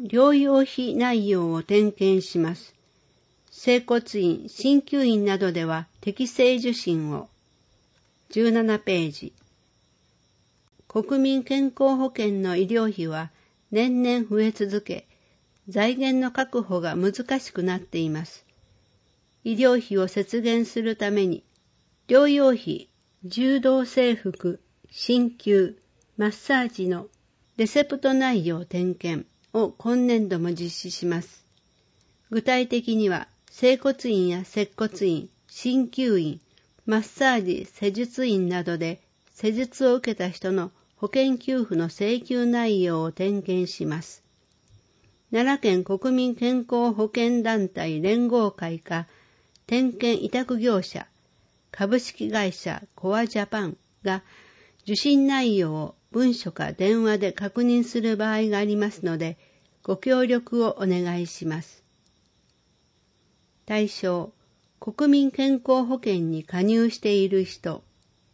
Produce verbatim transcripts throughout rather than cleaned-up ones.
療養費内容を点検します。整骨院、鍼灸院などでは適正受診を。じゅうななページ。国民健康保険の医療費は年々増え続け、財源の確保が難しくなっています。医療費を節減するために、療養費、柔道整復、鍼灸、マッサージのレセプト内容点検を今年度も実施します。具体的には、整骨院や接骨院、鍼灸院、マッサージ、施術院などで施術を受けた人の保険給付の請求内容を点検します。奈良県国民健康保険団体連合会か点検委託業者株式会社コアジャパンが受診内容を文書か電話で確認する場合がありますので、ご協力をお願いします。対象、国民健康保険に加入している人。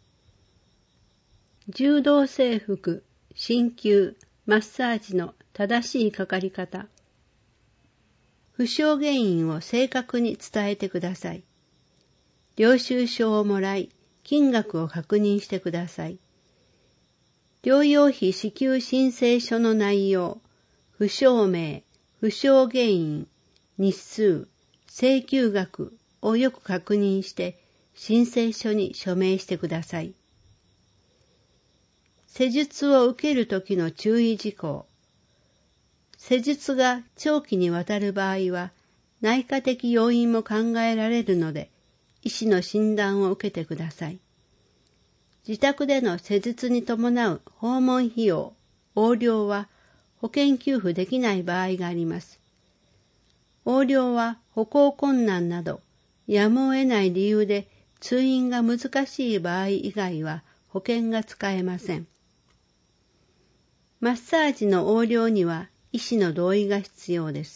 柔道整復、鍼灸、マッサージの正しいかかり方。負傷原因を正確に伝えてください。領収書をもらい、金額を確認してください。療養費支給申請書の内容、負傷名、負傷原因、日数、請求額をよく確認して申請書に署名してください。施術を受けるときの注意事項。施術が長期にわたる場合は内科的要因も考えられるので医師の診断を受けてください。自宅での施術に伴う訪問費用、横領は保険給付できない場合があります。横領は歩行困難などやむを得ない理由で通院が難しい場合以外は保険が使えません。マッサージの横領には医師の同意が必要です。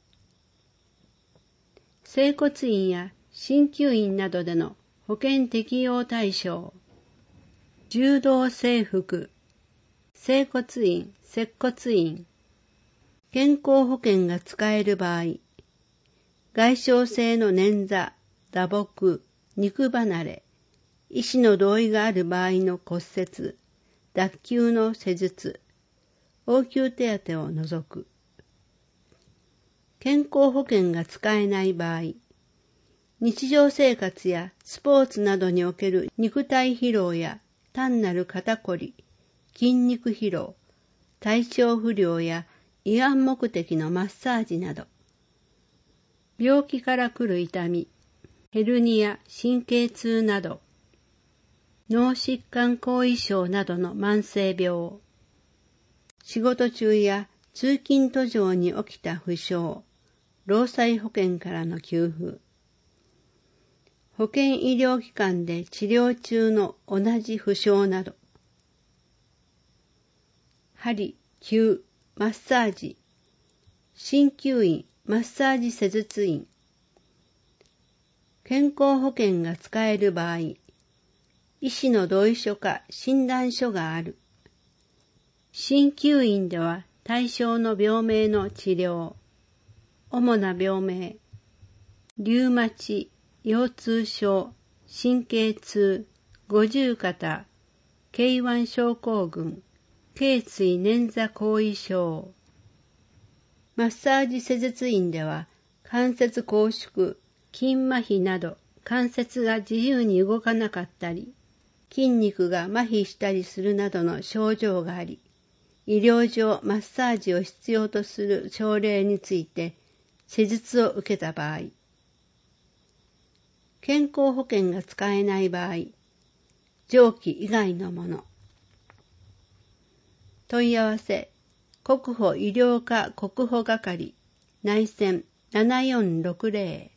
整骨院や鍼灸院などでの保険適用対象。柔道整復、整骨院、接骨院、健康保険が使える場合、外傷性の捻挫、打撲、肉離れ、医師の同意がある場合の骨折、脱臼の施術、応急手当を除く。健康保険が使えない場合、日常生活やスポーツなどにおける肉体疲労や単なる肩こり、筋肉疲労、体調不良や慰安目的のマッサージなど、病気から来る痛み、ヘルニア、神経痛など、脳疾患後遺症などの慢性病、仕事中や通勤途上に起きた負傷、労災保険からの給付、保健医療機関で治療中の同じ負傷など、針、灸、マッサージ、鍼灸院、マッサージ施術院、健康保険が使える場合、医師の同意書か診断書がある。鍼灸院では対象の病名の治療、主な病名、リウマチ、腰痛症、神経痛、五十肩、ケーワン 症候群、頸椎捻挫後遺症。マッサージ施術院では関節拘縮、筋麻痺など関節が自由に動かなかったり、筋肉が麻痺したりするなどの症状があり、医療上マッサージを必要とする症例について施術を受けた場合、健康保険が使えない場合、上記以外のもの。問い合わせ、国保医療科国保係、内線ななよんろくゼロ